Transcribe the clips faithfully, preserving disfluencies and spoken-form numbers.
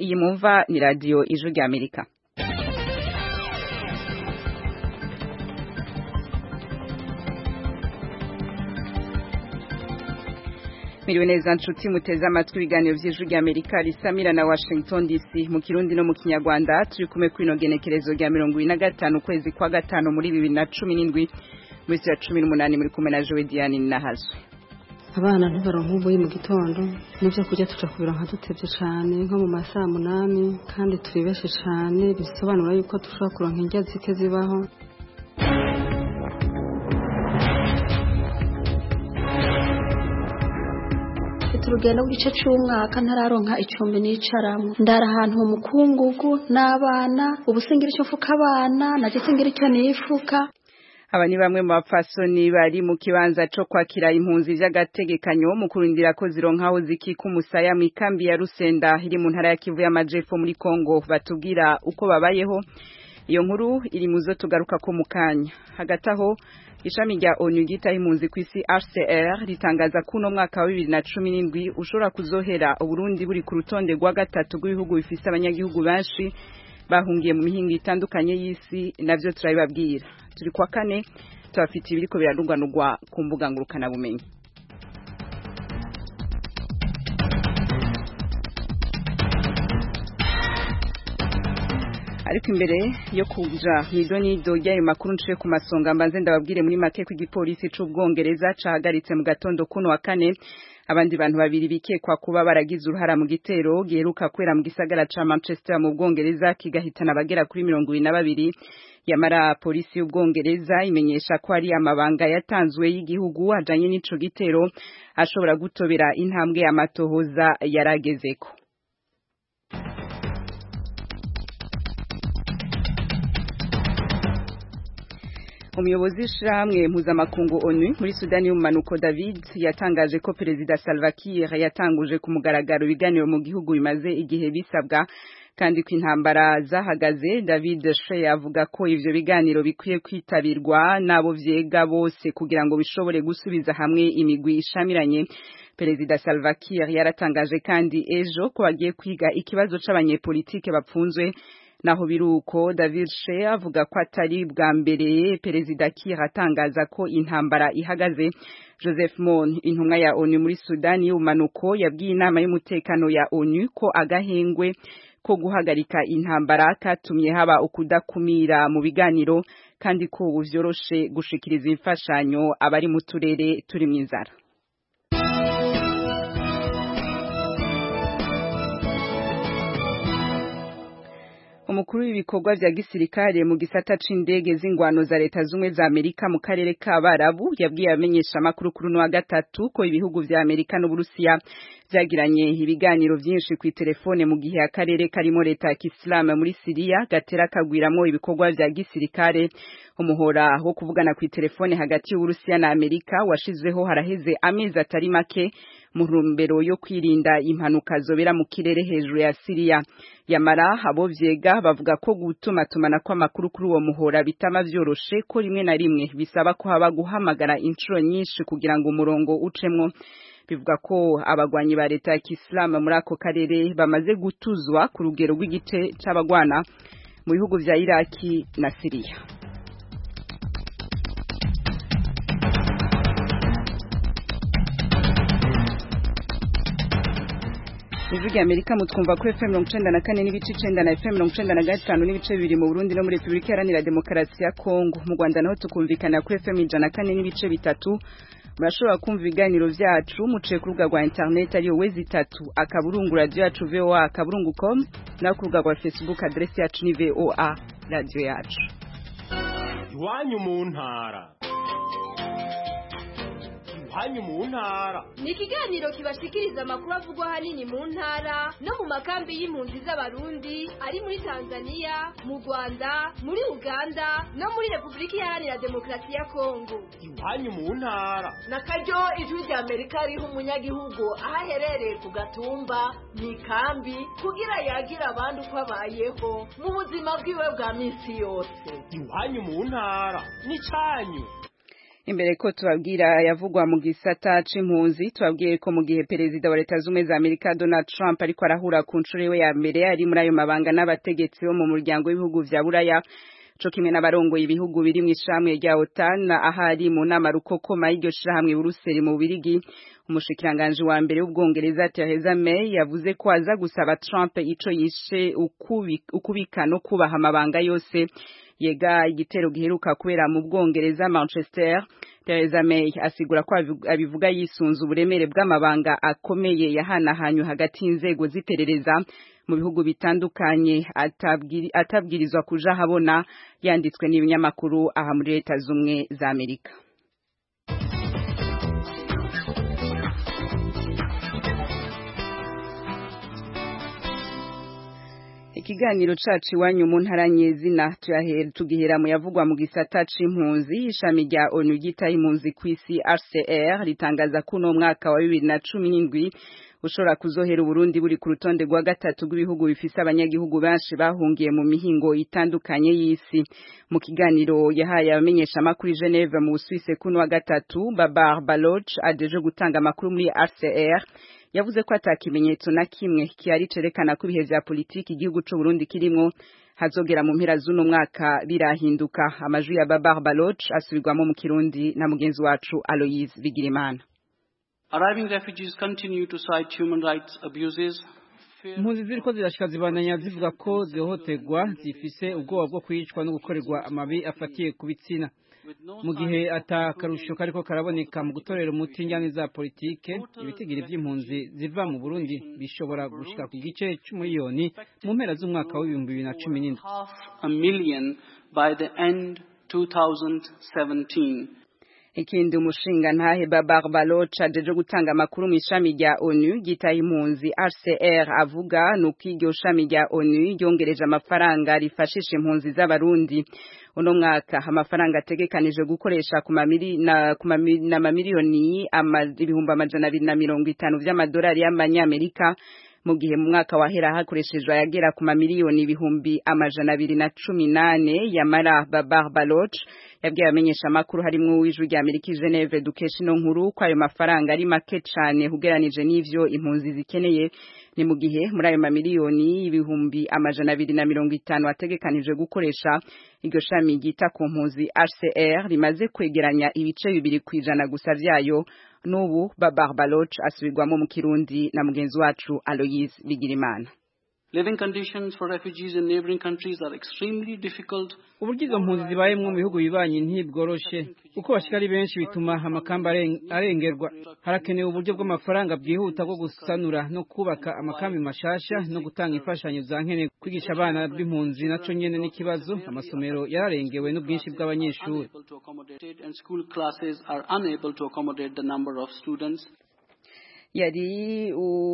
iyi mumva ni radio Ijwi rya Amerika. Miriwe neza nshuti muteze amatwi ibiganiro vy'Ijwi rya Amerika risamira na Washington D C mu Kirundi no mu Kinyarwanda. Turi kumwe kuri ino genekerezo rya mirongo ine na gatanu kwezi kwa gatanu muri bibiri na cumi n'indwi muri ya cumi n'umunani muri kumwe na Joe Diane Nahazwe. Abana ntibaronka ubuyi mu gitondo n'ivyo kurya tuja kubironka dutevye cane nko mu masaha munani kandi turibeshe cane bisobanura yuko dushobora kuronka indya zike zibaho. Turugenda mu gice cy'umwaka ntararonka icumbi n'icaramwe ndara ahantu mu mukungugu n'abana ubusengero cyo fuka abana na gisengero cyo nifuka. Aba ni bamwe mu bapfasoni bari mu kibanza cyo kwakira impunzi vy'agategekanyo mu kurindira ko zironkaho zikika umusaya mu ikambi ya Rusenda iri mu ntara ya Kivu y'Amajepfo muri Kongo. Batubwira uko babayeho. Iyo nkuru iri muzo tugaruka ko mukanya. Hagati aho ishami rya ONU ryitaho impunzi ku isi H C R ritangaza ko uno mwaka wa bibiri na cumi n'indwi ushobora kuzohera Uburundi buri ku rutonde rwa gatatu rw'ibihugu bifise abanyagihugu benshi bahungiye mu mihingo itandukanye y'isi. Navyo turabibabwira. Turi kwa kane tubafite ibiriko birarunganurwa ku mbuga ngurukana bumenyi. Ariko imbere yo kuja mwidoni do y'ayo makuru nciye ku masonga mbanze ndababwire muri make ko igipolisi c'Ubwongereza cahagaritse mu gatondo kuno wa kane abandi bantu babiri bikekwa kuba baragize uruhara mu gitero giheruka kwera mu gisagara ca Manchester mu Bwongereza kigahitana abagera kuri mirongo ibiri na babiri. Yamara polisi y'Ubwongereza imenyesha ko ari amabanga yatanzwe y'igihugu ajanye n'ico gitero ashobora gutobera intambwe y'amatohoza yaragezeko. Umuyobozi w'ishirahamwe mpuzamakungu ONU muri Sudani y'Ubumanuko David yatangaje ko Perezida Salva Kiir yatanguje ku mugaragaro ibiganiro mu gihugu bimaze igihe bisabwa kandi ko intambara zahagaze. David Shea avuga ko ivyo biganiro bikwiye kwitabirwa nabo vyega bose kugira ngo bishobore gusubiza hamwe imigwi ishamiranye. Perezida Salva Kiir yaratangaje kandi ejo ko bagiye kwiga ikibazo c'abanyepolitike bapfunzwe. Naho biruko David Shea avuga ko atari bwa mbere Perezida Kiir atangaza ko intambara ihagaze. Joseph Mon, intumwa ya ONU muri Sudani y'Ubumanuko, yabwiye inama y'umutekano ya ONU ko agahengwe ko guhagarika intambara katumye haba ukudakumira mu biganiro kandi ko ubu vyoroshe gushikiriza imfashanyo abari mu turere turi mw'inzara. Umukuru w'ibikorwa vya gisirikare mu gisata c'indege z'ingwano za leta zumwe za Amerika mu karere ka Barabu yabwiye amenyesha makuru kuri no wa gatatu ko ibihugu vya Amerika n'Uburusiya vyagiranye ibiganiro vyinshi ku telefone mu gihe akarere karimo leta ya Islam muri Syria gatera kagwiramo ibikorwa vya gisirikare. Umuhora wo kuvugana ku telefone hagati y'Uburusiya na Amerika washizweho haraheze amezi atari make mu rumbero yo kwirinda impanuka zobera mu kirere hejuru ya Syria. Yamara abo vyega bavuga ko gutuma tumana kwa makuru kuri uwo muhora bitama vyoroshe ko rimwe na rimwe bisaba ko haba guhamagara inshuro nyinshi kugira ngo umurongo ucemwo. Bivuga ko abagwanyi ba leta ya Islam muri ako karere bamaze gutuzwa ku rugero rw'igice c'abagwana mu bihugu vya Iraki na Syria. Ijwi rya Amerika mutwumva kuri F M mirongo icenda na kane n'ibice icenda na F M mirongo icenda na gatanu n'ibice bibiri mu Burundi no muri Republika Iharanira Demokarasi ya Kongo. Mu Rwanda naho tukumvikana kuri F M ijana na kane n'ibice bitatu. Murashobora kumva ibiganiro vyacu muciye ku rubuga rwa internet ariyo wezi itatu akaburungu radio yacu V O A akaburungu com na ku rubuga rwa Facebook adresse yacu ni V O A radio yacu. Iwanyu mu ntara. Iwanyu mu ntara. Ni ikiganiro kibashikiriza amakuru avugwa hanini mu ntara no mu makambi y'impunzi z'abarundi ari muri Tanzania, mu Rwanda, muri Uganda no muri Republika Iharanira Demokarasi ya Kongo. Iwanyu mu ntara. Na karyo Ijwi rya Amerika riha umunyagihugu aho aherereye ku gatumba mu ikambi kugira yagira abandi uko abayeho mu buzima bwiwe bwa misi yose. Iwanyu mu ntara ni canyu. Imbere ko tubabwira yavugwa mu gisata c'impunzi tubabwiye ko mu gihe perezida wa leta z'umwe za Amerika Donald Trump ariko arahura ku nshuro iwe ya mbere ari muri ayo mabanga n'abategetsi bo mu muryango w'ibihugu vya Buraya co kimwe n'abarongoye ibihugu biri mu ishamwe rya OTAN ahari mu nama rukokoma y'iryo shirahamwe Buruseli mu Birigi umushikiranganje wa mbere w'ubwongereza Theresa May yavuze ko aza gusaba Trump ico yishe ukubika no kubaha amabanga yose yega igitero giheruka kubera mu bwongereza Manchester. Theresa May asigura ko abivuga yisunze uburemere bw'amabanga akomeye yahanahanywe hagati y'inzego ziterereza mu bihugu bitandukanye atabwiri, atabwirizwa kuja habona yanditswe n'ibinyamakuru aha muri leta z'umwe za Amerika. Ikiganiro cacu iwanyu mu ntara nyezina tugihera mu yavugwa mu gisata c'impunzi ishami rya ONU ryitaye impunzi kw'isi H C R ritangaza ko no mwaka wa bibiri na cumi n'indwi ushobora kuzohera Burundi buri ku rutonde rwa gatatu rw'ibihugu bifise abanyagihugu benshi bahungiye mu mihingo itandukanye y'isi. Mu kiganiro yahaye abamenyesha makuru i Geneve mu Busuwise kuno wa gatatu Babar Baloch ajeje gutanga amakuru muri H C R yavuze ko atakimenyetso na kimwe kiyari cerekana ko ibihe vya politiki igihugu c'u Burundi kirimwo hazogera mu mpera z'uno mwaka birahinduka. Amajwi ya Babar Baloch asubirwamo mu Kirundi na mugenzi wacu Aloise Bigirimana. Arriving refugees continue to cite human rights abuses. Impunzi ziriko zirashika zibandanya zivuga ko zihohoterwa zifise ubwoba bwo kwicwa no gukorerwa amabi afatiye ku bitsina mu gihe atakarusho kariko karaboneka mu gutorera umuti njyane za politike. Ibitigiri vy'impunzi ziva mu Burundi bishobora gushika ku gice c'umiliyoni mu mpera z'umwaka w'ibihumbi bibiri na cumi n'indwi. A million by the end twenty seventeen. Ikindi umushinga ntahe Babar Baloch ajeje gutanga amakuru mu ishami rya ONU gitaye impunzi H C R avuga nuko iryo shami rya ONU ryongereje amafaranga rifashisha impunzi z'abarundi. Uno mwaka amafaranga ategekanije gukoresha ku mamiri na ku mamiliyoni ibihumbi amajana abiri na mirongo itanu vy'amadolari y'amanyamerika mu gihe mu mwaka wahera hakoreshejwe ayagera ku mamiliyoni ibihumbi amajana abiri na cumi nane. Yamara Babar Baloch yabwiye abamenyesha makuru harimwo w'ijwi rya Amerika i Geneve dukesha ino nkuru ko ayo mafaranga ari make cane hugeranije n'ivyo impunzi zikeneye. Ni mu gihe muri ayo mamiliyoni ibihumbi amajana abiri na mirongo itanu ategekanije gukoresha iryo shami ryita ku mpunzi H C R rimaze kwegeranya ibice bibiri kwijana gusa vyayo. Nubu Babar Baloch asubirwamo mu Kirundi na mugenzi wacu Aloise Bigirimana. Living conditions for refugees in neighboring countries are extremely difficult. Uburyo izo mpunzi zibayemwo mu bihugu bibanye ntibworoshe uko bashika ari benshi bituma amakamba arengerwa. Harakenewe uburyo bw'amafaranga bwihuta bwo gusanura no kubaka amakambi mashasha no gutanga imfashanyo za nkene kwigisha abana b'impunzi naco nyene n'ikibazo. Amasomero yararengewe n'ubwinshi bw'abanyeshuri. And school classes are unable to accommodate the number of students. Yari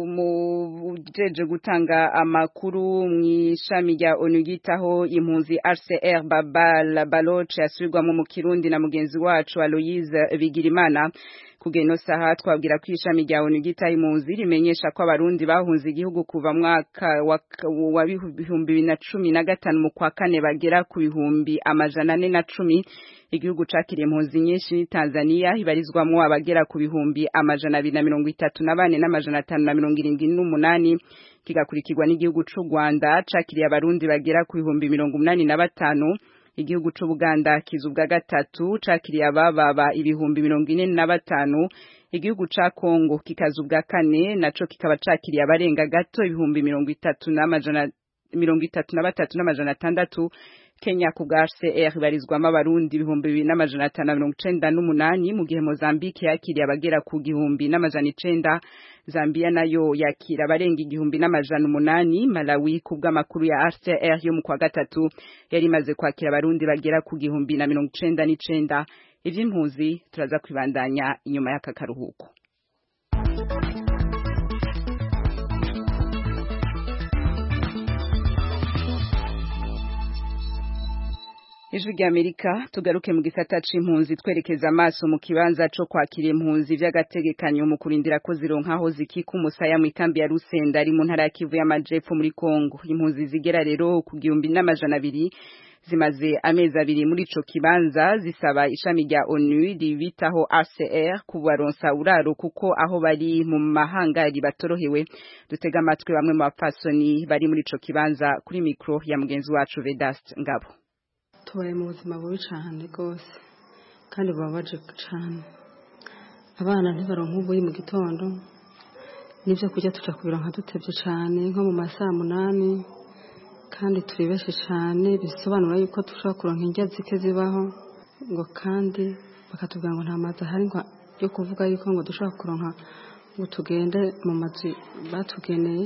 umujeje gutanga amakuru mw'ishami rya ONU yitaho impunzi H C R Babar Baloch asubirwamo mu Kirundi na mugenzi wacu Aloise Bigirimana. Kugeno saha twabwira ko ishami rya ONU yitaho impunzi rimenyesha ko abarundi bahunze igihugu kuva mwaka wa bihumbi bibiri na cumi na gatanu mu kwa kane bagera ku bihumbi amajana ane na cumi. Igihugu cakiriye impunzi nyinshi ni Tanzania ibarizwamwo abagera ku bihumbi amajana abiri na mirongo itatu na bane n'amajana atanu na mirongo irindwi n'umunani. Kigakurikirwa n'igihugu c'u Rwanda cakiriye abarundi bagera ku bihumbi mirongo umunani na batanu. Igihugu c'u Buganda kizubwa gatatu cakiriye abababa ibihumbi mirongo ine na batanu. Igihugu ca Kongo kikazubwa kane naco kikaba cakiriye abarenga gato ibihumbi mirongo itatu n'amajana mirongo itatu na batatu n'amajana atandatu. Kenya ku bwa H C R barizwamo abarundi ibihumbi bibiri n'amajana atanu na mirongo icenda n'umunani mu gihe Mozambique yakiriye abagera ku gihumbi n'amajana icenda. Zambia nayo yakira abarenga igihumbi n'amajana umunani. Malawi ku bw'amakuru ya H C R yo mu kwa gatatu yari imaze kwakira abarundi bagera ku gihumbi na mirongo icenda n'icenda. Ivy'impunzi turaza kwibandanya inyuma y'aka karuhuko. Ijwi ry'Amerika tugaruke mu gisata c'impunzi twerekeza amaso mu kibanza co kwakira impunzi vy'agategekanyo mu kurindira ko zironkaho zikika umusaya mu ikambi ya Rusenda ari mu ntara ya Kivu y'Amajepfo muri Kongo. Impunzi zigera rero ku gihumbi n'amajana abiri zimaze amezi abiri muri ico kibanza zisaba ishami rya ONU ribitaho A C R kubaronsa uraro kuko aho bari mu mahangari batorohewe. Dutega amatwi bamwe mu bapfasoni bari muri ico kibanza kuri mikro ya mugenzi wacu Vedast Ngabo. Tubaye mu buzima bubi cyane rwose kandi babaje cyane. Abana ntibaronka ubuyi mu gitondo nivyo kujya tuja kubironka dutevye cyane nko mu masaha munani, kandi turibeshe cyane bisobanura yuko dushobora kuronka indya zike zibaho ngo kandi bakatubwira ngo nta mazi ahari ngo yo kuvuga yuko ngo dushobora kuronka ngo tugende mu mazi batugeneye.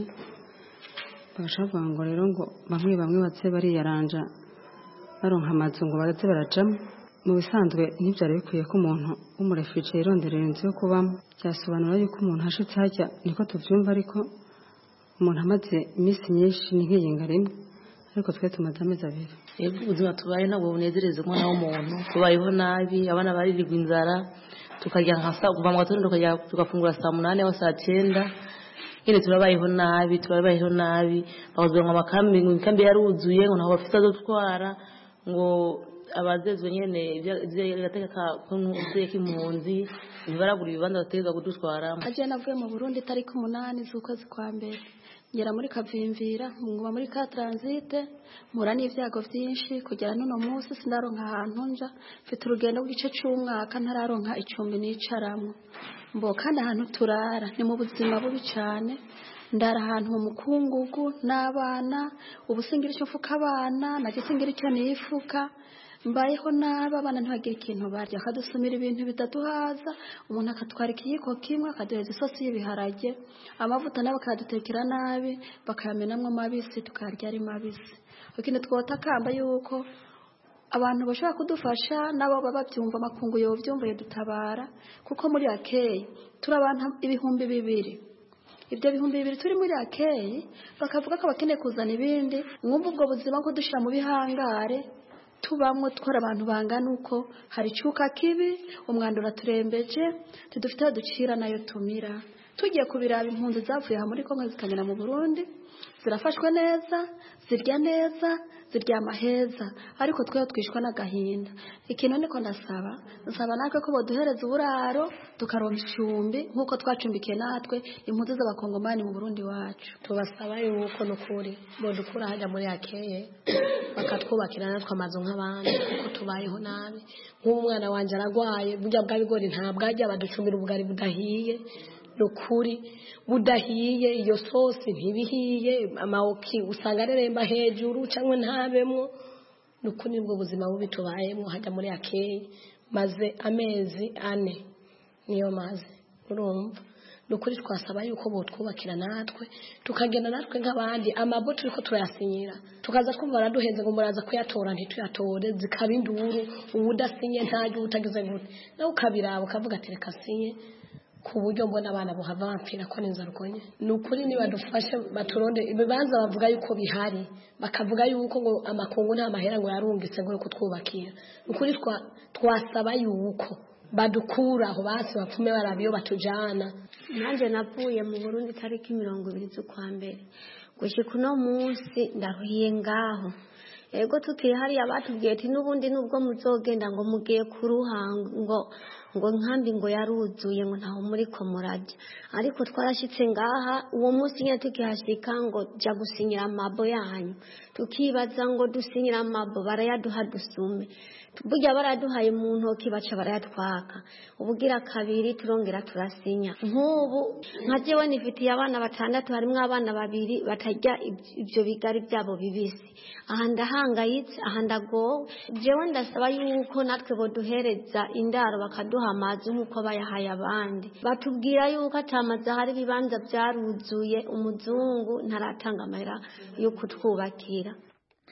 Bagashaka ngo rero ngo bamwe bamwe baze bariyaranja baronka amazu ngo baraze barajamo. Mu bisanzwe ntibyari bikwiye ko umuntu w'umurefugee yironderera inzu yo kubamo. Byasobanura yuko umuntu ashitse hajya niko tuvyumva, ariko umuntu amaze iminsi myinshi ni nk'iyinga rimwe, ariko twe tumaze amezi abiri. Yego ubuzima tubaye ntabwo bunezereza umwana w'umuntu, tubayeho nabi, abana baririrwa inzara, tukarya nka saa kuva mu gatondo tukajya tugafungura saa munani aho saa cyenda. Nyine turabayeho nabi, turabayeho nabi. Bakazura ngo amakambi ngo ikambi yaruzuye ngo ntaho bafite zo twara ngo abazezwe nyene gateka kunzuye k'impunzi ntibaragura ibibanza bateza kudutwara. Aje navuye mu Burundi tariki umunani z'ukwezi kwa mbere ngera muri Kavimvira nguba muri ka transit mura n'ivyago vyinshi kugera none munsi sindaronka ahantu nja, mfite urugendo rw'igice c'umwaka ntararonka icumbi nicaramwe. Mbo kandi ahantu turara ni mu buzima bubi cyane, ndara ahantu mu mukungugu n'abana, ubusingira icyo fuka abana na gisingira icyo nifuka. Mbayeho naba abana ntibagira ikintu barya, akadusumira ibintu bitaduhaza, umuntu akatwara ikiyiko kimwe akaduheza isosi y'ibiharage, amavuta nabo akadutekera nabi bakayamenamwo mabisi tukarya ari mabisi. Ukindi twota kamba yuko abantu bashaka kudufasha nabo baba byumva makungu yo byumva dutabara, kuko muri akeye turabana ibihumbi bibiri. Ibyo bihumbi bibiri turi muri akeye bakavuga ko bakeneye kuzana ibindi, mwumva ubwo buzima ko dushira mu bihangare tubamwe twara abantu bangana uko hari cyuka kibi, umwandura turembeje tudufite ducira nayo tumira. Tugiye kubiraba impunzi zavuye ha muri Kongo zikagera mu Burundi, zirafashwe neza, zirya neza, zirya maheza, ariko twe twishwa n'agahinda. Ikintu niko ndasaba, nsaba natwe ko boduhereza uburaro tukaronka icumbi nkuko twacumbikiye natwe impunzi z'abakongomani mu Burundi wacu. Tubasaba yuko nukuri bodukura haja muri akeye bakatwubakira natwe amazu nk'abandi, kuko tubayeho nabi. Nk'umwana wanje aragwaye, burya bwa bigori ntabwo ajya baducumbira ubugari budahiye, nukuri budahiye, iyo sosi ntibihiye, amaoki usanga areremba hejuru cyangwa ntabemwo. Nukuri nibwo buzima bubi tubayemo hajya muri akeye, maze amezi ane niyo maze. Urumva nukuri twasaba yuko botwubakira natwe tukagenda natwe nk'abandi, amabo turiko turayasinyira tukaza twumva baraduhenze ngo muraza kuyatora ntituyatore, zikaba induru, ubudasinye ntajye utagize gute nawe ukabiraba ukavuga ati reka sinye, ku buryo mbona abana bohava bampfira ko neza rukonye. Nukuri niba dufashe baturonde ibibanza bavuga yuko bihari, bakavuga yuko ngo amakungu nta mahera ngo yarungitse ngo yuko twubakira. Nukuri twa twasaba yuko badukura aho basi bapfume barabiyo batujana. Nanje navuye mu Burundi tariki mirongo ibiri z'ukwa mbere gushika uno munsi ndaruhiye ngaho. Ego tukiye hari abatubwiye ati nubundi nubwo muzogenda ngo mugiye kuruhango ngo nkambi ngo yaruzuye ngo ntaho muri ko murajya, ariko twarashitse ngaha uwo munsi nyine tukihashika ngo jya gusinyira amabo yanyu, tukibaza ngo dusinyira amabo barayaduha dusume, burya baraduhaye mu ntoki baca barayatwaka, ubugira kabiri turongera turasinya. Nk'ubu nka jewe nifitiye abana batandatu, harimwo abana babiri batajya ibyo bigari byabo bibisi, aha ndahangayitse, aha ndagowe. Jewe ndasaba yuko natwe boduhereza indaro bakaduha amazi nk'uko bayahaye abandi. Batubwira yuko atamazi hari ibibanza byaruzuye, umuzungu ntaratanga amahera yo kutwubakira.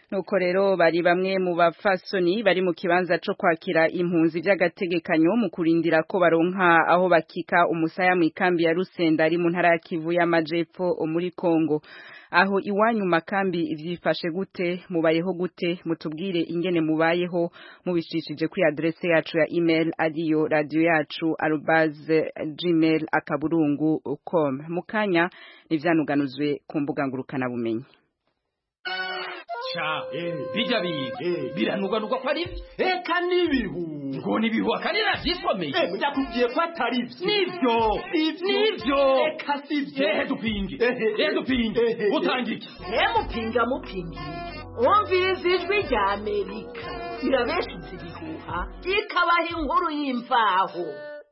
nuko rero bari bamwe mu bafasoni bari mu kibanza cyo kwakira impunzi by'agategekanyo mu kurindira ko baronka aho bakika umusaya mu ikambi ya Rusenda ari mu ntara ya Kivu y'Amajepfo muri Kongo. Aho iwanyu makambi ivyifashe gute, mubayeho gute, mutubwire ingene mubayeho mubishishije kuri adresse yacu ya email adiyo radio yacu arobase gmail akaburungu com. Mukanya nivyanuganuzwe ku mbuga ngurukana bumenyi. Cha, bijya biga biranuganuka ko ari eka nibihu ngo nibihu akanira gisomeye eh ndakubwiye ko atari nivyo nivyo eka sivyo eh dupinge eh dupinge utangike eh mupinga mupingi umviriza ijwi rya Amerika irabeshuza ibihuha ikabaha inkuru y'imvaho.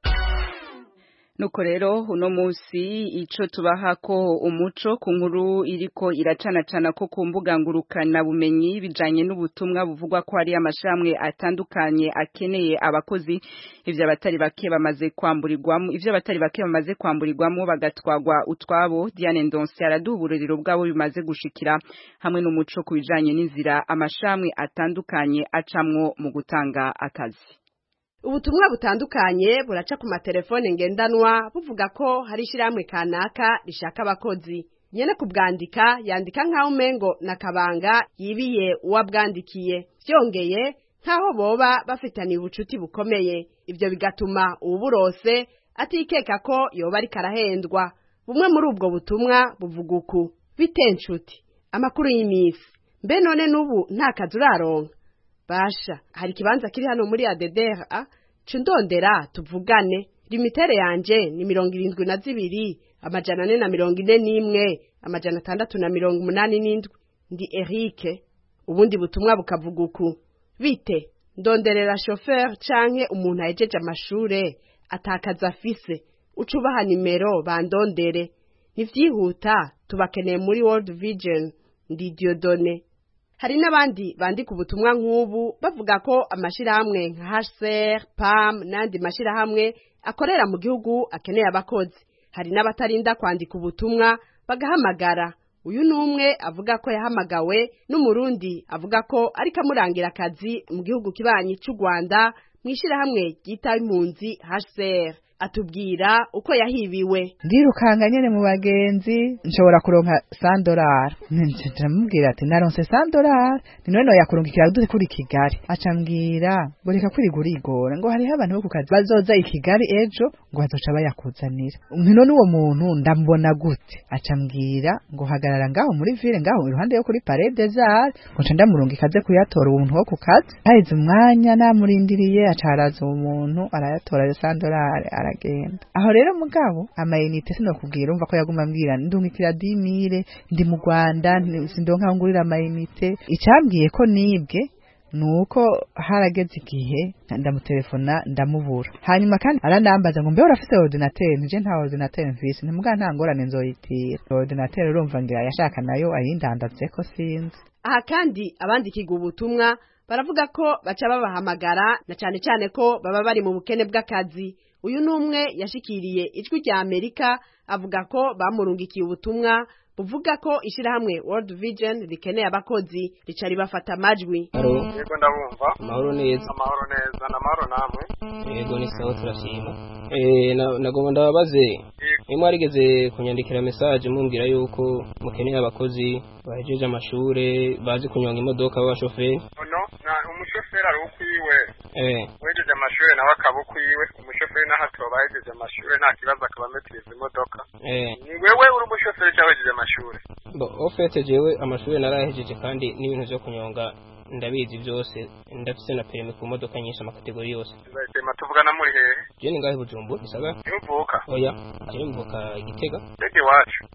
Nuko rero uno musi ico tubaha ko umuco ku nkuru iriko iracana cana ko ku mbuga ngurukana bumenyi bijanye n'ubutumwa buvugwa ko ari amashamwe atandukanye akeneye abakozi ivyo abatari bake bamaze kwamburirwamo ivyo abatari bake bamaze kwamburirwamo bagatwagwa utwabo. Diane Ndonse aradubururiro bwabo bimaze gushikira hamwe n'umuco ku bijanye n'inzira amashamwe atandukanye acamwo mu gutanga akazi. Ubutumwa butandukanye buraca ku matelefone ngendanwa buvuga ko hari ishiramwe kanaka rishaka abakozi. Nyene kubwandika yandika nkaho umengo na kabanga yibiye uwabwandikiye. Vyongeye nkaho boba bafitaniye ubucuti bukomeye. Ivyo bigatuma uburose atikeka ko yoba ari karahendwa. Bumwe muri ubwo butumwa buvuga uku: bitencuti amakuru y'imisi mbe none nubu nta kazi uraronka. Basha, hari kibanza kiri hano muri A D D R A, cundondera tuvugane. Limitere yanje ni mirongo irindwi na zibiri, amajana ane na mirongo ine n'imwe, amajana atandatu na mirongo umunani n'indwi. Ndi Eric. Ubundi butumwa bukavuga uku: bite, ndonderera chauffeur canke umuntu ahejeje amashure atakaza afise. Ucubaha nimero bandondere. Nivyihuta tubakeneye muri World Vision. Ndi Diodone. Hari n'abandi bandika ubutumwa nk'ubu bavuga ko amashirahamwe nka H C R, P A M n'andi mashirahamwe akorera mu gihugu akeneye abakozi. Hari n'abatarinda kwandika ubutumwa bagahamagara. Uyu numwe avuga ko yahamagawe n'umurundi avuga ko ari kamurangira akazi mu gihugu kibanyi cy'u Rwanda mwishirahamwe ryita impunzi H C R. Atubwira uko yahibiwe. Ndirukanga nyene mu bagenzi nshobora kuronka cent dollars. Ndamubwira ati naronse cent dollars, none no yakurungikira dute kuri Kigali. Acambwira ngo reka kwirigura igora ngo hari abantu bo ku kazi bazoza i Kigali ejo ngo bazoca bayakuzanira. None uwo muntu ndambona gute? Acambwira ngo hagarara ngaho muri ville ngaho iruhande yo kuri Palais des Arts ngo nca ndamurungika aze kuyatora umuntu wo ku kazi. Haize umwanya namurindiriye acaraza umuntu arayatora yo cent dollars. Aragenda. Aho rero mugabo amayinite sinokubwira umva ko yaguma ambwira ndumikira dix mille ndi mu Rwanda sindonka ngurira amayinite. Icambwiye ko nibwe nuko harageze igihe ndamutelefona ndamubura. Hanyuma kandi arandambaza ngo mbe urafise ordinateur. Nje nta ordinateur mfise ntimuga nta ngorane nzoyitira. Ordinateur urumva ngira yashaka nayo ayindandatse ko sinzi. Aha kandi abandikirwa ubutumwa baravuga ko baca babahamagara na cyane cyane ko baba bari mu bukene bw'akazi. Uyu numwe yashikiriye ijwi rya Amerika avuga ko bamurungikiye ubutumwa buvuga ko ishirahamwe World Vision rikeneye abakozi ricari bafata amajwi. Yego ndabumva. Amahoro neza. Amahoro neza na mahoro namwe. Yego ni sawa turashima. Eh nagomba ndababaze. Imwe arigeze kunyandikira message mumbwira yuko mukeneye abakozi bahejeje amashure bazi kunyonga imodoka b'abashoferi. No, na umushoferi ari ukwiwe. Eh. Wejeje amashure nawe akabukwiwe. Umushoferi naho atobahejeje amashure nta kibazo akabametiriza imodoka. Eh. Ni wewe uri umushoferi cyawejeje amashure. Bo ofete jewe amashure narahejeje kandi n'ibintu byo kunyonga ndabizi byose ndafise na permis ku modoka nyinshi amakategori yose. Zayitema tuvugana muri hehe? Je ni ngahe Bujumbura bisaga? Yuvuka. Oya, je mvuka Igitega. Tege wacu.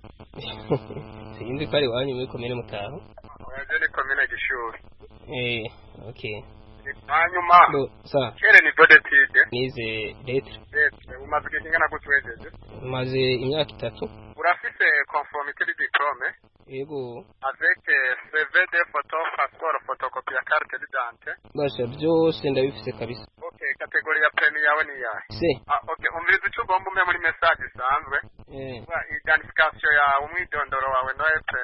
Sinzi kare wanyu muri komine Mutaho. Oya je ni komine Gishuri. Eh, okay. Hanyuma. Bo, sa. Kere ni dodetide. Nize lettre. Lettre. Umaze kingana gutwejeje? Maze imyaka itatu. Urafise conformité de diplôme? Yego. Avec C V D photo, passeport, photocopie ya carte d'identité. Basha byose ndabifise kabisa. Okay, kategori ya premi yawe ni yahe? C. Ah, okay, umviriza icyo ugomba umpe muri message isanzwe. Eh. Wa identification ya umwidondoro wawe no epreno.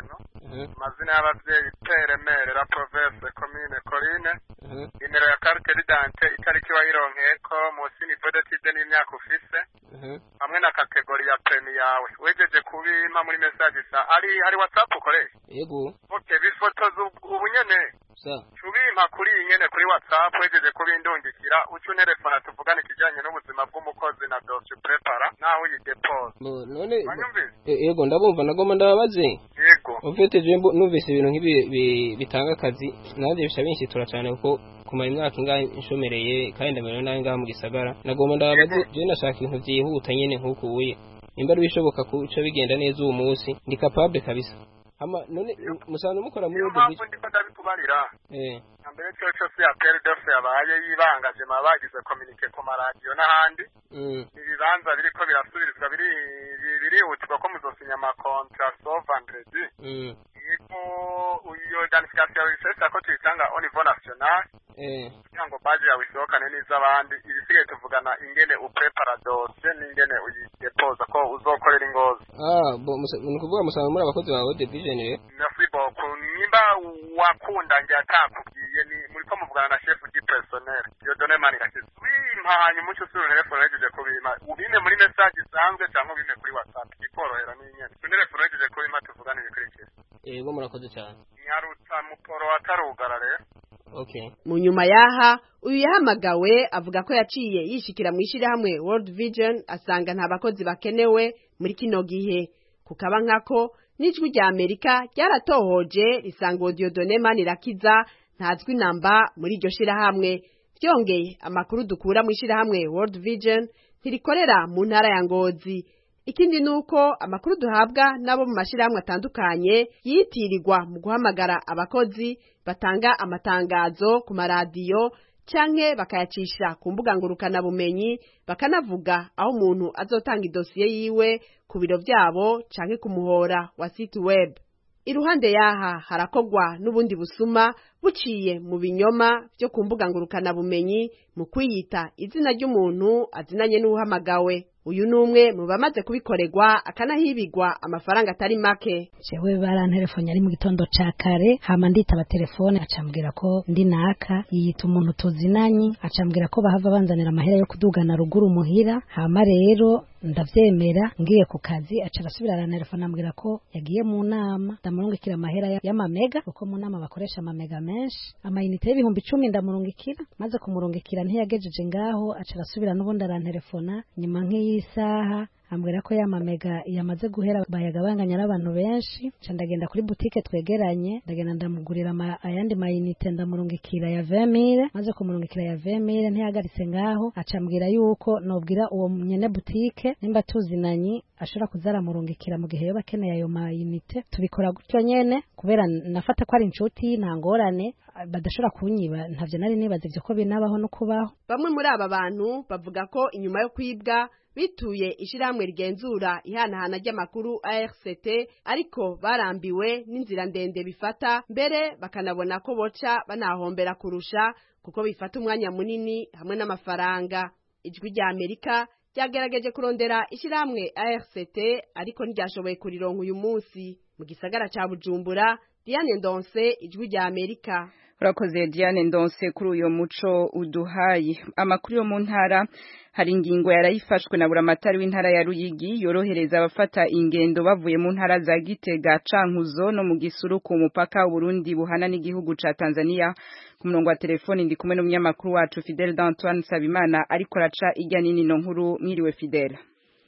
amazina y'abavyeyi Peremere la province commune Coline nimero ya carte d'identité itariki wayironkeko munsi niveau d'étude n'imyaka ufise hamwe na kategori ya premi yawe wejeje kubima muri message sa ari ari WhatsApp ukoresha yego okay bifotoza ubu nyene sa tubimpa kuri nyene kuri WhatsApp wejeje kubindungikira ucu telefona tuvugana ikijanye n'ubuzima bw'umukozi na dossier prepara naho uyidepose none yego ndabumva nagoma ndababaze yego ufite jembo numvise ibintu nk'ibi bitanga akazi nanje bisha binshitura cyane kuko kumara imyaka ingahe inshomereye kandi ndamerewe nawe ngaha mu gisagara nagoma ndababaze je nashaka ibintu byihuta nyene nk'uko uye nimba ari bishoboka kuca bigenda neza uwo munsi ndi capable kabisa ama none musanzwe mukora muri World Vision ndiko ndabikubarira eh mbere cyo cyo ya Père d'Offre yabaye yibangaje mabagize communique ku maradiyo n'ahandi mm ibibanza biriko birasubirizwa biri birihutirwa ko muzosinya ama contrat so vendredi mm iko uyo identification research ko tuyitanga au niveau national eh ngo baje yawe isokane n'izabandi ibisigaye tuvugana ingene uprepara dossier n'ingene uyidepoza ko uzokorera ingozi ah bo nukuvuga musanga muri abakozi ba World Vision rero merci beaucoup nimba wakunda nge atakubwiye ni muri ko muvugana na chef du personnel yo donne mani rakisi wimpanye mucyo suru telefone yejeje kubima ubime muri message isanzwe cyangwa ubime kuri WhatsApp ikorohera n'inyene telefone yejeje kubima tuvugana ibikurikira yego murakoze cyane nyarutsa muporo watarugara rero okay mu nyuma yaha uyu yahamagawe avuga ko yaciye yishikira mu ishirahamwe World Vision asanga nta bakozi bakenewe muri kino gihe kukaba nkako n'ijwi rya Amerika ryaratohoje risanga Dieudonné Manirakiza ntazwi namba muri iryo shirahamwe byongeye amakuru dukura mu ishirahamwe World Vision ntirikorera mu ntara ya Ngozi ikindi nuko amakuru duhabwa nabo mu mashirahamwe atandukanye yitirirwa mu guhamagara abakozi batanga amatangazo ku maradiyo canke bakayacisha ku mbuga ngurukana bumenyi bakanavuga aho umuntu azotanga idosiye yiwe ku biro vyabo canke ku muhora wa site web iruhande yaha harakogwa n'ubundi busuma buciye mu binyoma byo ku mbuga ngurukana bumenyi mu kwiyita izina ry'umuntu azinanye n'uhamagawe uyu numwe mu bamaze kubikorerwa akanahibigwa amafaranga atari make jewe barantelefone ari mu gitondo ca kare hama nditaba telefone acambwira ko ndi naka yita umuntu tuzinanye acambwira ko bahava banzanira amahera yo kudugana ruguru muhira hama rero ndavyemera ngiye ku kazi aca arasubira arantelefone ambwira ko yagiye mu nama ndamurungikira amahera y'amamega kuko mu nama bakoresha amamega menshi amayinite y'ibihumbi icumi ndamurungikira maze kumurungikira ntiyagejeje ngaho aca arasubira n'ubundi arantelefona nyuma nk'iyi isaha ambwira ko yamamega yamaze guhera bayagabanganya n'abantu benshi ca ndagenda kuri boutique twegeranye ndagenda ndamugurira ayandi mayinite ndamurungikira ya vingt mille maze kumurungikira ya vingt mille ntiyagaritse ngaho acambwira yuko nobwira uwo nyene boutique nimba tuzinanyi ashobora kuzara murungikira mu gihe yo bakeneye ayo mayinite tubikora gutyo nyene kubera nafata ko ari inshuti nta ngorane badashobora kunyiba ntavyo nari nibaza ivyo ko binabaho no kubaho bamwe muri aba bantu bavuga ko inyuma yo kwibwa bituye ishirahamwe rigenzura ihanahana ry'amakuru A R C T ariko barambiwe n'inzira ndende bifata mbere bakanabona ko boca banahombera kurusha kuko bifata umwanya munini hamwe n'amafaranga ijwi rya Amerika ryagerageje kurondera ishirahamwe A R C T ariko ntiryashoboye kurironka uyu munsi mu gisagara ca Bujumbura Diane Ndonse ijwi rya Amerika urakoze Diane Ndonse kuri uyo muco uduhaye amakuru yo mu ntara hari ingingo yarayifashwe na buramatari w'intara ya Ruyigi yorohereza abafata ingendo bavuye mu ntara za Gitega Cankuzo no mu Gisuru ku mupaka Burundi buhana n'igihugu ca Tanzania ku murongo wa telefone ndi kumwe n'umunyamakuru wacu Fidel d'Antoine Sabimana ariko raca ijya nini no nkuru mwiriwe Fidel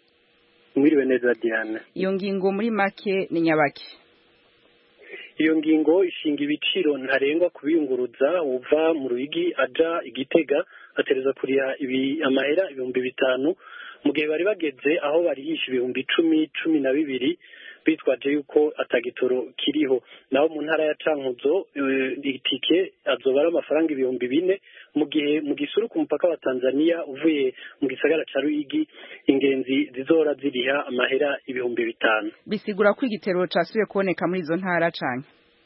mwiriwe neza Diane iyo ngingo muri make ni nyabaki iyo ngingo ishinga ibiciro ntarengwa kubiyunguruza uva mu Ruyigi aja Igitega atereza kuriya ibi amahera ibihumbi bitanu mu gihe bari bageze aho barihisha ibihumbi icumi cumi na bibiri bitwaje yuko atagitoro kiriho naho mu ntara ya Cankuzo itike azobara amafaranga ibihumbi bine mu gihe mu Gisuru ku mupaka wa Tanzania uvuye mu gisagara ca Ruyigi ingenzi zizora ziriha amahera ibihumbi bitanu bisigura ko igitero casuye kuboneka muri izo ntara cane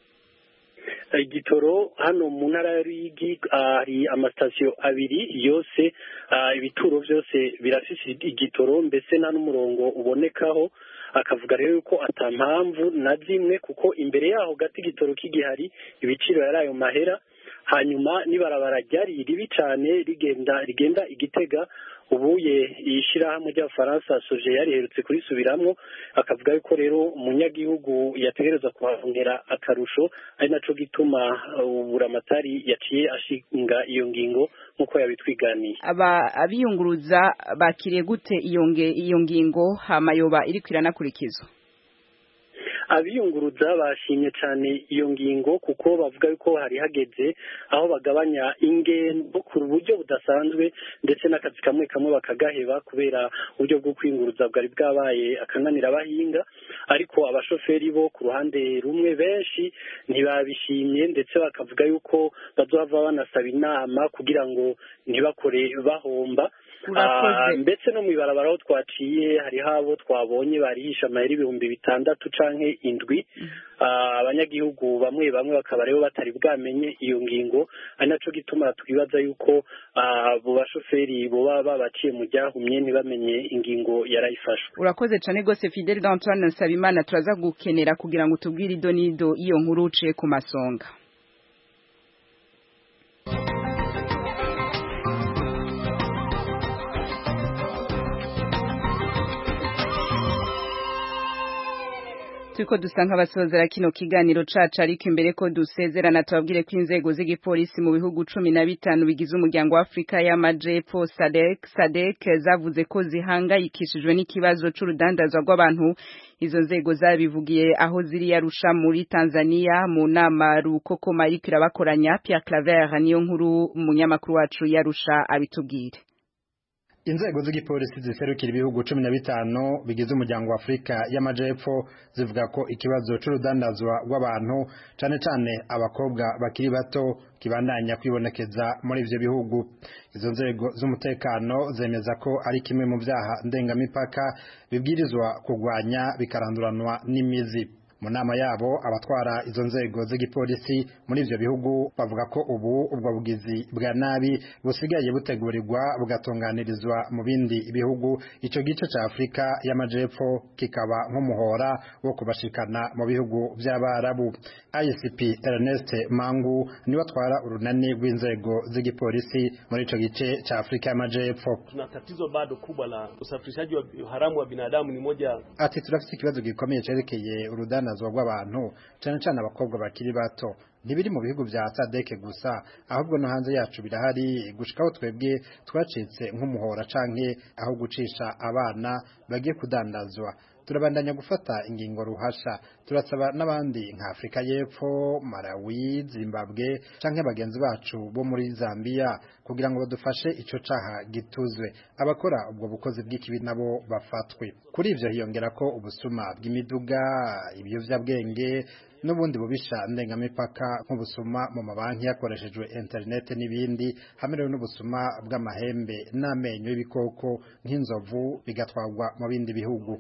igitoro hano mu ntara ya Ruyigi hari amasitasiyo abiri yose ibituro byose birafise igitoro mbese nta n'umurongo ubonekaho akavuga rero yuko atampamvu na zimwe kuko imbere yaho gati igitoro k'igihari ibiciro yari ayo mahera hanyuma nibarabara ryari ribi cyane rigenda rigenda igitega ubuye ishirahamwe ry'abafaransa soje yari herutse kurisubiramwo akavuga yuko rero umunyagihugu yategereza kuhongera akarusho ari naco gituma uburamatari yaciye ashinga iyo ngingo nkuko yabitwiganiye aba abiyunguruza bakiriye gute iyo iyo ngingo hamayoba iri kwiranakurikizwa abiyunguruza bashimye cyane iyo ngingo kuko bavuga yuko hari hageze aho bagabanya ingendo ku buryo budasanzwe ndetse n'akazi kamwe kamwe bakagaheba kubera uburyo bwo kwiyunguruza bwari bwabaye akananira abahinga ariko abashoferi bo ku ruhande rumwe benshi ntibabishimye ndetse bakavuga yuko bazohava banasaba inama kugira ngo ntibakore bahomba ndetse no mu ibarabara aho twaciye hariho abo twabonye barihisha amayeri ibihumbi bitandatu canke indwi abanyagihugu bamwe bamwe bakaba rero batari bwamenye iyo ngingo ari naco gituma twibaza yuko abo bashoferi boba babaciye mu ryahumye ntibamenye ingingo yarayifashwe. Urakoze cane gose Fidel Antoine Nsabimana, turaza gukenera kugira ngo tubwire ido nido iyo nkuru uciye ku masonga. Tuko dusanga basozera kino kiganiro caca ariko imbere ko dusezerana tubabwire ko inzego z'igipolisi mu bihugu cumi na bitanu bigize umuryango wa Afrika y'Amajepfo SADC SADC zavuze ko zihangayikishijwe n'ikibazo c'urudandazwa rw'abantu. Izo nzego zabivugiye aho ziri yarusha muri Tanzania mu nama rukokoma iriko irabakoranya. Pierre Claver niyo nkuru umunyamakuru wacu yarusha abitubwire. Inzego z'igipolisi ziserukira ibihugu cumi na bitanu bigize umuryango wa Afrika y'Amajepfo zivuga ko ikibazo c'urudandazwa rw'abantu cane cane abakobwa bakiri bato kibandanya kwibonekeza muri ivyo bihugu. Izo nzego z'umutekano zemeza ko ari kimwe mu vyaha ndengamipaka bibwirizwa kugwanya bikaranduranwa n'imizi. Mu nama yabo abatwara izo nzego z'igipolisi muri ivyo bihugu bavuga ko ubu ubwo bugizi bwa nabi busigaye butegurirwa bugatunganirizwa mu bindi bihugu, ico gice ca Afrika y'Amajepfo kikaba nk'umuhora wo kubashikana mu bihugu vy'Abarabu. I C P Ernest Mangu niwe atwara urunani rw'inzego z'igipolisi muri ico gice ca Afrika y'Amajepfo. Tuna tatizo bado kubwa la usafirishaji wa haramu wa binadamu. Ni moja ati turafite ikibazo gikomeye cerekeye urudana rw'abantu cyane cyane abakobwa bakiri bato. Ntibiri mu bihugu vya SADC gusa ahubwo no hanze yacu birahari, gushikaho twebwe twacitse nk'umuhora canke aho gucisha abana bagiye kudandazwa. Turabandanya gufata ingingo ruhasha, turasaba n'abandi nka Afrika y'Epfo, Malawi, Zimbabwe canke bagenzi bacu bo muri Zambia kugira ngo badufashe ico caha gituzwe, abakora ubwo bukozi bw'ikibi nabo bafatwe. Kuri ivyo hiyongera ko ubusuma bw'imiduga, ibiyovyabwenge n'ubundi bubisha ndengamipaka nk'ubusuma mu mabanki yakoreshejwe internet n'ibindi, hamwe n'ubusuma bw'amahembe n'amenyo y'ibikoko nk'inzovu bigatwarwa mu bindi bihugu.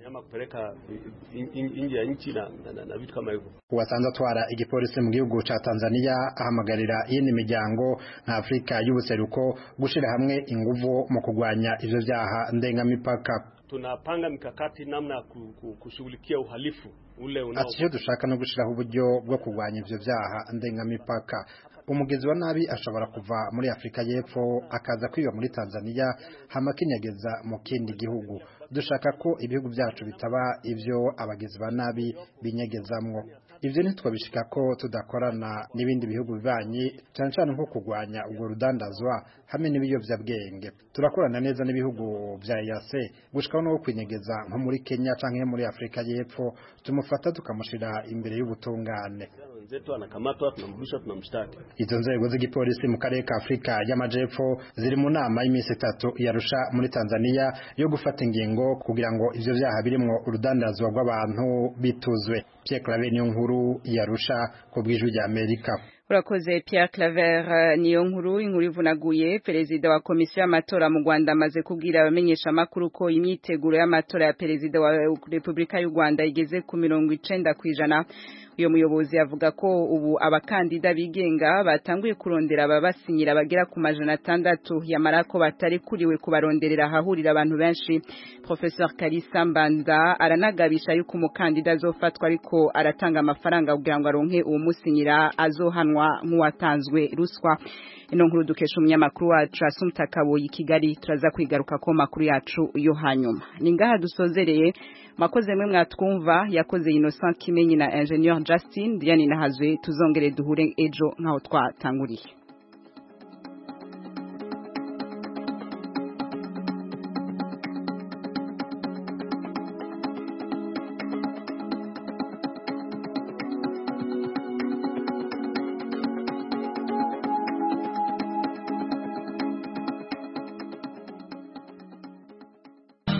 Uwasanze atwara igipolisi mu gihugu ca Tanzania ahamagarira iyindi miryango nka Afrika y'ubuseruko gushira hamwe inguvu mu kugwanya ivyo vyaha ndengamipaka. Tunapanga mikakati namna kushughulikia uhalifu ule unao. Ati dushaka no gushiraho uburyo bwo kugwanya ivyo vyaha ndengamipaka. Umugizi wa nabi ashobora kuva muri Afrika y'Epfo akaza kwiba muri Tanzania hama kinyageza mu kindi gihugu. Dushaka ko ibihugu byacu bitaba ivyo abagizi ba nabi binyegezamwo. Ivyo ntitwabishika ko tudakorana n'ibindi bihugu bibanyi cyane cyane nko kugwanya ubwo rudandazwa hamwe n'ibiyovyabwenge. Turakorana neza n'ibihugu vya E A C gushikaho no kwinyegeza nko muri Kenya canke muri Afrika y'Epfo, tumufata tukamushira imbere y'ubutungane. Zetu anakamatwa tunamrudisha tunamshtaki. Izo nzego z'igipolisi mu karere ka Afrika y'Amajepfo ziri mu nama y'imisi itatu yarusha muri Tanzania yo gufata ingingo kugira ngo ivyo vyaha birimwo urudandazwa rw'abantu bituzwe. Pierre Claver niyo nkuru yarusha ku bw'ijwi rya Amerika. Urakoze Pierre Claver niyo nkuru. Inkuru ivunaguye perezida wa komisiyo y'amatora mu Rwanda amaze kubwira abamenyesha makuru ko imyiteguro y'amatora ya perezida wa Republika y'u Rwanda igeze ku mirongo icenda kwijana. uyo muyobozi avuga ko ubu abakandida bigenga batanguye kurondera ababasinyira bagera ku majana atandatu yamara ko batari kuriwe kubaronderera ahahurira abantu benshi. Professor Kalisa Mbanza aranagabisha yuko umukandida azofatwa ariko aratanga amafaranga kugira ngo aronke uwo musinyira azohanwa nk'uwatanzwe ruswa. Ino nkuru dukesha umunyamakuru wacu Asumta Kaboyi Kigali, turaza kwigaruka ko makuru yacu yo hanyuma. Ningaha dusozereye makoze mwe mwatwumva, yakoze Innocent Kimenyi na Engineer Justin Diane Nahazwe. Tuzongere duhure ejo nkaho twatanguriye.